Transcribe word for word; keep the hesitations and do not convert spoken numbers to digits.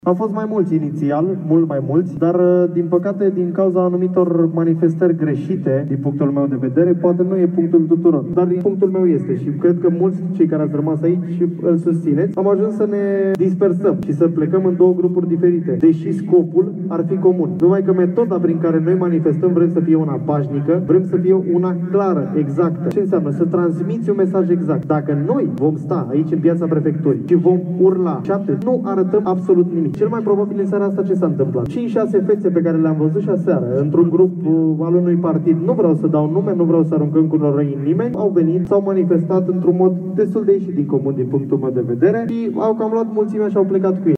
Au fost mai mulți inițial, mult mai mulți, dar din păcate, din cauza anumitor manifestări greșite, din punctul meu de vedere, poate nu e punctul tuturor, dar din punctul meu este și cred că mulți cei care ați rămas aici îl susțineți, am ajuns să ne dispersăm și să plecăm în două grupuri diferite, deși scopul ar fi comun. Numai că metoda prin care noi manifestăm vrem să fie una pașnică, vrem să fie una clară, exactă. Ce înseamnă? Să transmiți un mesaj exact. Dacă noi vom sta aici în piața prefecturii și vom urla și atât, nu arătăm absolut nimic. Cel mai probabil în seara asta ce s-a întâmplat? cinci șase fețe pe care le-am văzut și aseară, într-un grup uh, al unui partid, nu vreau să dau nume, nu vreau să aruncăm cu noroi în nimeni, au venit, s-au manifestat într-un mod destul de ieșit din comun din punctul meu de vedere și au cam luat mulțimea și au plecat cu ei.